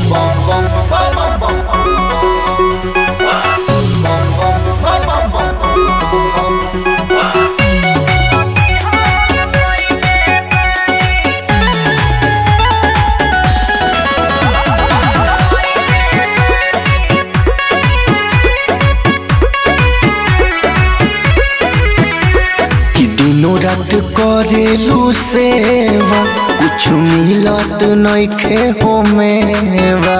रात करेलू सेवा कुछ मिलत नइखे होमेवा।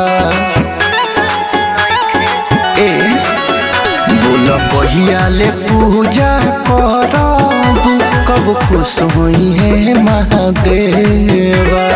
ए बोला कहिया ले पूजा करब कब खुश होई है महादेवा।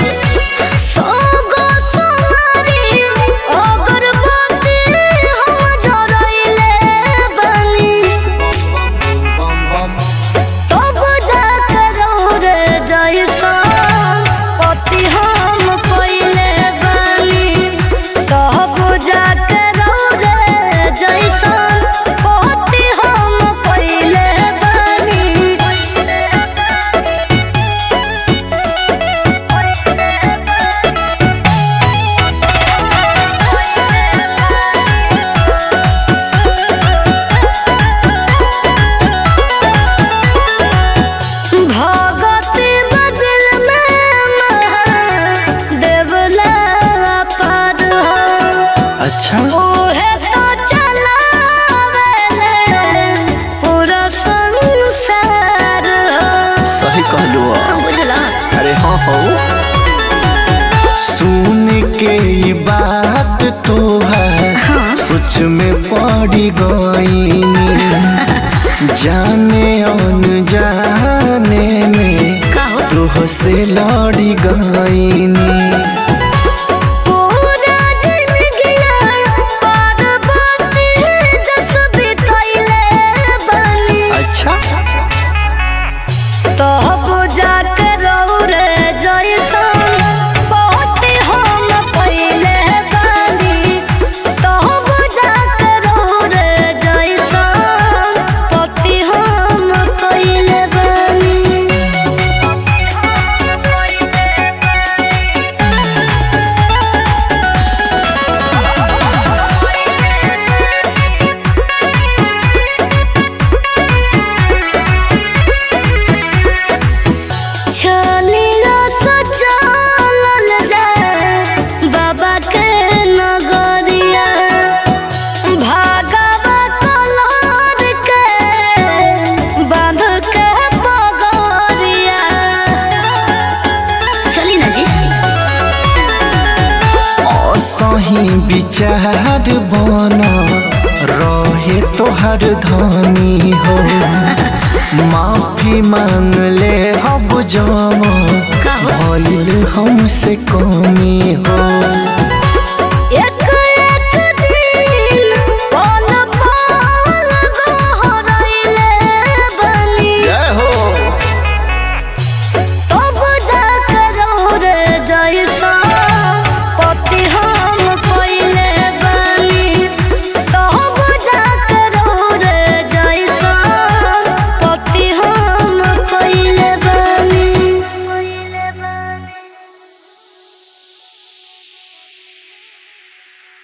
अच्छा ओहे तो चलावेले पूरा संसार। सही कहलू बुझला। अरे हाँ हो सुन के ये बात तोहार सोच में पड़ी गईनी जाने अनजाने में तोह से लड़ी गईनी। विचार बना रहे तोहर धनी हो माफी मांग ले अब जमा भइल हमसे कम